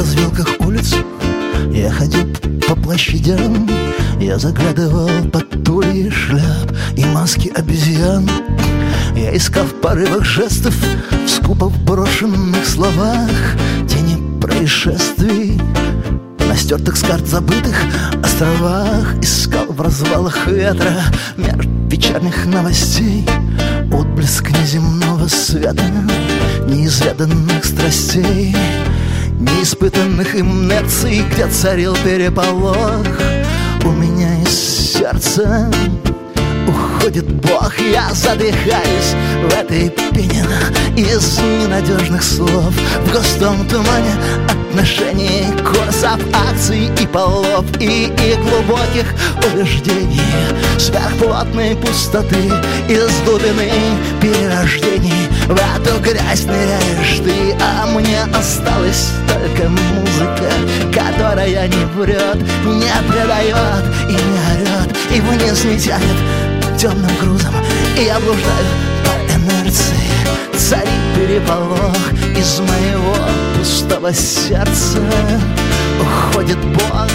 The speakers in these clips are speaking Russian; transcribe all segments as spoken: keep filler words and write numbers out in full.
развилках улиц, я ходил по площадям, я заглядывал под тули шляп и маски обезьян. Я искал в порывах жестов, в скупо брошенных словах тени происшествий, на стертых с карт забытых островах. Искал в развалах ветра меж вечерних новостей отблеск неземного света, неизведанных страстей, неиспытанных инерций, где царил переполох. У меня из сердца уходит Бог, я задыхаюсь в этой пене из ненадежных слов, в густом тумане отношений, курсов, акций и полов, и, и глубоких убеждений, сверхплотной пустоты, из глубины перерождений. В эту грязь ныряешь ты, а мне осталась только музыка, которая не врет, не предает и не орет, и вниз не тянет темным грузом. И я блуждаю по инерции, царит переполох, из моего пустого сердца уходит Бог.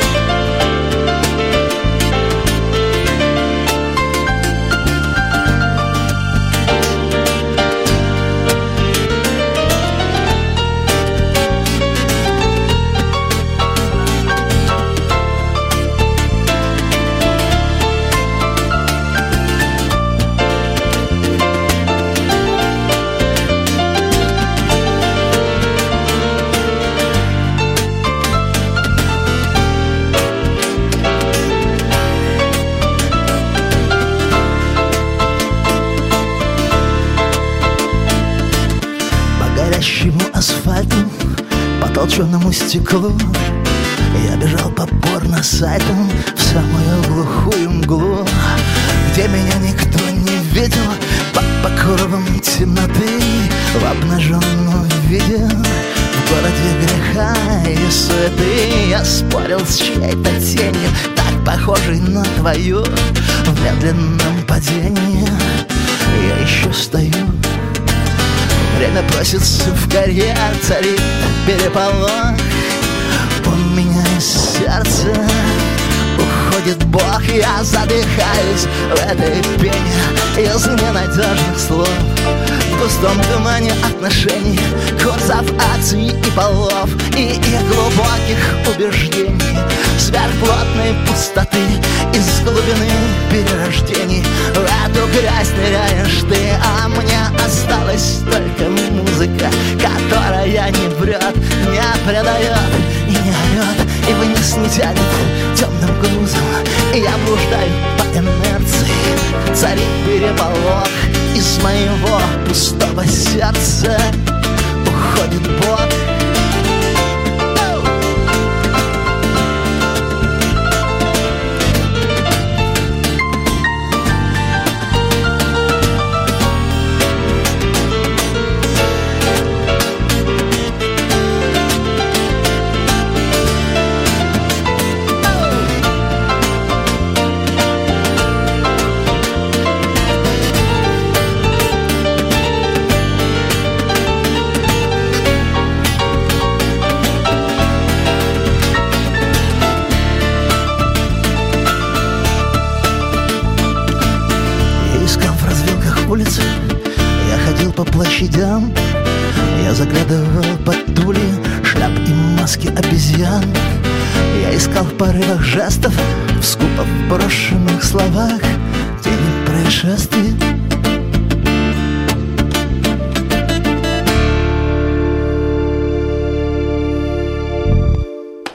Асфальту, по толченному стеклу я бежал по порно-сайтам в самую глухую мглу, где меня никто не видел, под покровом темноты, в обнаженном виде, в городе греха и суеты. Я спорил с чьей-то тенью, так похожей на твою, в медленном падении я еще стою. Время просится в карьер, царит переполох. У меня из сердца уходит Бог, я задыхаюсь в этой пене из ненадежных слов, в густом тумане отношений, курсов, акций и полов, и, и глубоких убеждений, сверхплотной пустоты, из глубины перерождений. В эту грязь ныряешь ты, а мне осталась только музыка, которая не врет, не предает и не орет, и вниз не тянет темным грузом. И я блуждаю по инерции, царит переполох, из моего пустого сердца уходит Бог. Улицы, я ходил по площадям, я заглядывал под тули шляп и маски обезьян. Я искал в порывах жестов, в скупо брошенных словах тени происшествий,